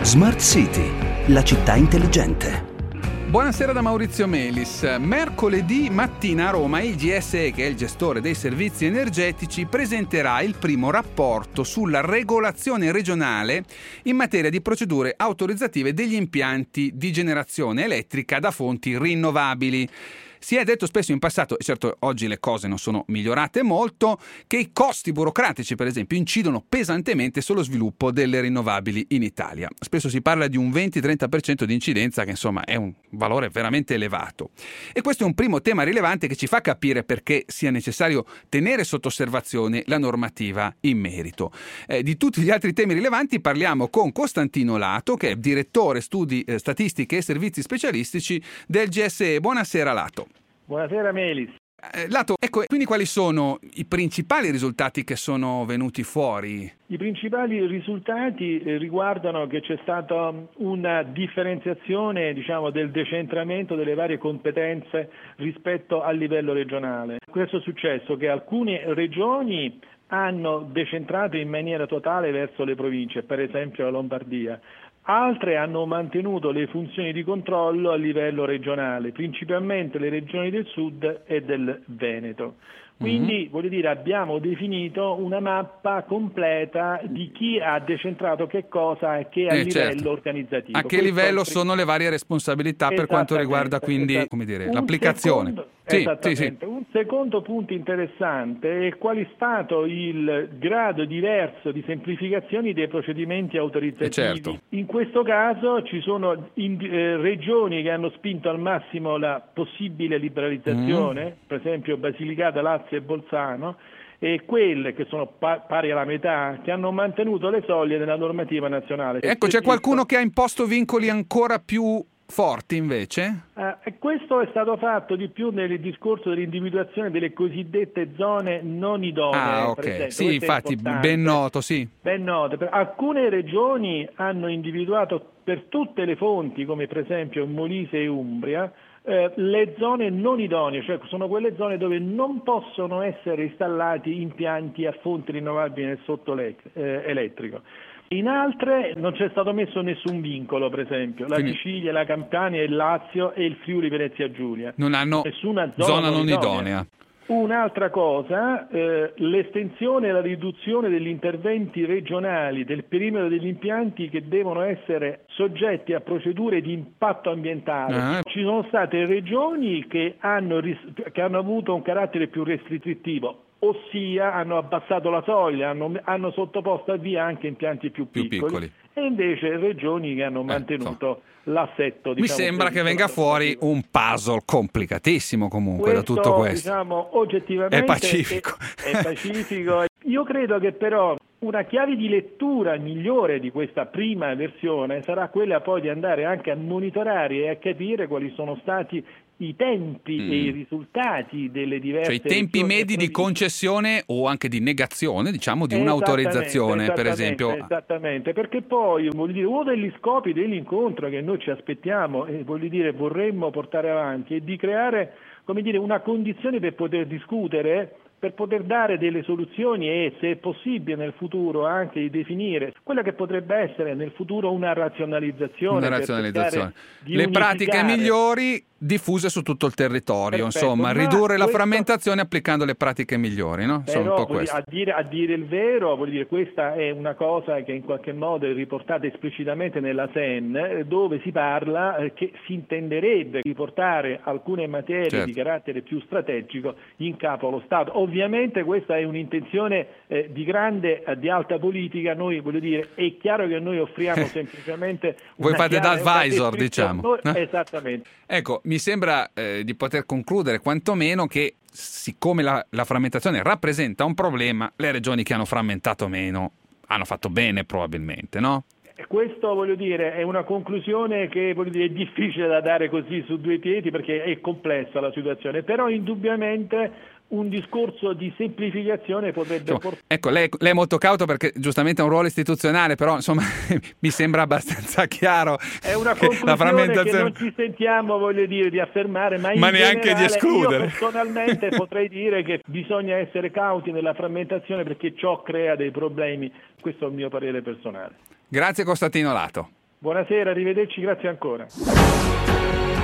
Smart City, la città intelligente. Buonasera da Maurizio Melis. Mercoledì mattina a Roma il GSE, che è il gestore dei servizi energetici, presenterà il primo rapporto sulla regolazione regionale in materia di procedure autorizzative degli impianti di generazione elettrica da fonti rinnovabili. Si è detto spesso in passato, e certo oggi le cose non sono migliorate molto, che i costi burocratici, per esempio, incidono pesantemente sullo sviluppo delle rinnovabili in Italia. Spesso si parla di un 20-30% di incidenza, che insomma è un valore veramente elevato. E questo è un primo tema rilevante che ci fa capire perché sia necessario tenere sotto osservazione la normativa in merito. Di tutti gli altri temi rilevanti parliamo con Costantino Lato, che è direttore studi, statistiche e servizi specialistici del GSE. Buonasera Lato. Buonasera Melis. Lato, ecco, quindi quali sono i principali risultati che sono venuti fuori? I principali risultati riguardano che c'è stata una differenziazione, del decentramento delle varie competenze rispetto al livello regionale. Questo è successo che alcune regioni hanno decentrato in maniera totale verso le province, per esempio la Lombardia. Altre hanno mantenuto le funzioni di controllo a livello regionale, principalmente le regioni del sud e del Veneto. Quindi, abbiamo definito una mappa completa di chi ha decentrato che cosa e che a livello organizzativo. A che livello sono le varie responsabilità per quanto riguarda quindi l'applicazione? Esattamente. Un secondo punto interessante è qual è stato il grado diverso di semplificazioni dei procedimenti autorizzativi. In questo caso ci sono regioni che hanno spinto al massimo la possibile liberalizzazione, per esempio Basilicata, Lazio e Bolzano, e quelle che sono pari alla metà che hanno mantenuto le soglie della normativa nazionale. Ecco, c'è qualcuno che ha imposto vincoli ancora più forti invece? Questo è stato fatto di più nel discorso dell'individuazione delle cosiddette zone non idonee. Ok. Sì, infatti, ben noto, sì. Ben noto. Alcune regioni hanno individuato per tutte le fonti, come per esempio Molise e Umbria, le zone non idonee, cioè sono quelle zone dove non possono essere installati impianti a fonti rinnovabili nel elettrico. In altre non c'è stato messo nessun vincolo, per esempio la Sicilia, la Campania, il Lazio e il Friuli Venezia Giulia. Non hanno nessuna zona non idonea. Un'altra cosa, l'estensione e la riduzione degli interventi regionali del perimetro degli impianti che devono essere soggetti a procedure di impatto ambientale. Ci sono state regioni che hanno avuto un carattere più restrittivo, ossia hanno abbassato la soglia, hanno sottoposto a via anche impianti più piccoli. E invece regioni che hanno mantenuto l'assetto. Mi sembra che venga fuori un puzzle complicatissimo comunque da tutto questo. Oggettivamente è pacifico. È pacifico. Io credo che però una chiave di lettura migliore di questa prima versione sarà quella poi di andare anche a monitorare e a capire quali sono stati i tempi e i risultati delle diverse i tempi medi di concessione o anche di negazione, di un'autorizzazione, per esempio. Esattamente, perché poi uno degli scopi dell'incontro che noi ci aspettiamo e vorremmo portare avanti è di creare una condizione per poter discutere, per poter dare delle soluzioni e, se è possibile nel futuro, anche di definire quella che potrebbe essere nel futuro una razionalizzazione. Le pratiche migliori diffuse su tutto il territorio. Perfetto, ridurre la frammentazione applicando le pratiche migliori, no? Però, a dire il vero, questa è una cosa che in qualche modo è riportata esplicitamente nella SEN, dove si parla che si intenderebbe riportare alcune materie di carattere più strategico in capo allo Stato. Ovviamente questa è un'intenzione di alta politica. Noi è chiaro che noi offriamo semplicemente voi fate da advisor, Esattamente. Ecco, mi sembra di poter concludere quantomeno che, siccome la frammentazione rappresenta un problema, le regioni che hanno frammentato meno hanno fatto bene probabilmente, no? Questo è una conclusione che è difficile da dare così su due piedi, perché è complessa la situazione, però indubbiamente un discorso di semplificazione potrebbe portare. Ecco, lei è molto cauto perché giustamente ha un ruolo istituzionale, però insomma mi sembra abbastanza chiaro. È una conclusione che non ci sentiamo di affermare, ma neanche di escludere. Io personalmente potrei dire che bisogna essere cauti nella frammentazione, perché ciò crea dei problemi. Questo è il mio parere personale. Grazie Costantino Lato. Buonasera, arrivederci, grazie ancora.